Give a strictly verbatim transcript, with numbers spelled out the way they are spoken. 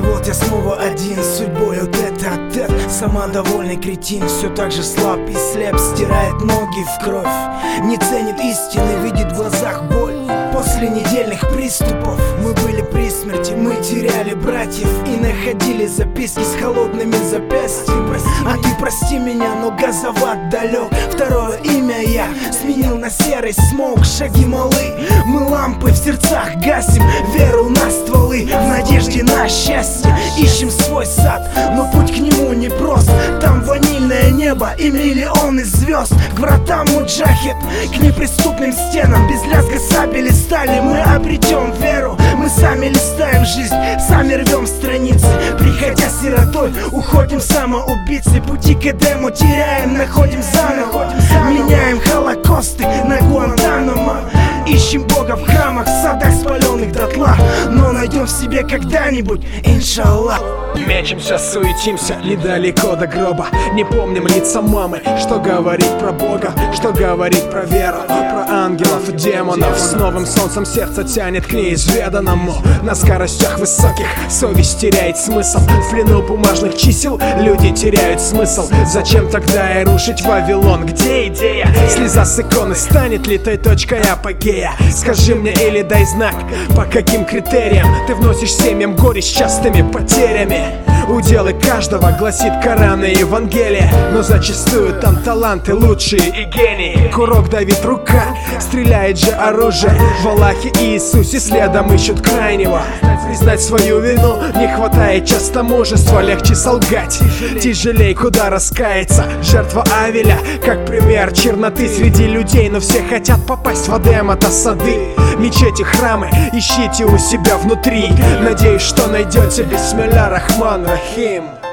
вот я снова один с судьбою тет-а-тет. Самодовольный кретин, все так же слаб и слеп, стирает ноги в кровь, не ценит истины, видит в глазах боль. После недельных приступов мы были при смерти, мы теряли братьев и находили записки с холодными запястьями. А ты прости меня, но газоват далек. Второе имя я сменил на серый смог. Шаги малы, мы лампы в сердцах гасим, веру на стволы, в надежде на счастье ищем свой сад, но путь к нему непрост. Там ванильное небо и миллионы звезд. К вратам муджахид, к неприступным стенам, без лязга сабели стали мы обретем веру. Мы сами листаем жизнь, сами рвем страницы. Приходя сиротой, уходим самоубийцы. Пути к Эдему теряем, находим заново. Меняем холокосты на Гуантанамо. Ищем Бога в храмах, в садах спаленных дотла, но найдем в себе когда-нибудь, иншаллах. Мечемся, суетимся, недалеко до гроба. Не помним лица мамы, что говорить про Бога, что говорить про веру, про ангелов, демонов. С новым солнцем сердце тянет к неизведанному. На скоростях высоких совесть теряет смысл. В плену бумажных чисел люди теряют смысл. Зачем тогда и рушить Вавилон? Где идея? Слеза с иконы станет ли той точкой апогея? Скажи мне или дай знак, по каким критериям ты вносишь семьям горе с частыми потерями. Уделы каждого, гласит Коран и Евангелие, но зачастую там таланты лучшие и гении. Курок давит рука, стреляет же оружие. В Аллахе и Иисусе следом ищут крайнего. Признать свою вину не хватает часто мужества. Легче солгать, тяжелей куда раскаяться. Жертва Авеля, как пример черноты среди людей, но все хотят попасть в Эдем, это сады. Мечети, храмы, ищите у себя внутри. Надеюсь, что найдете бисмилля рахман рахим.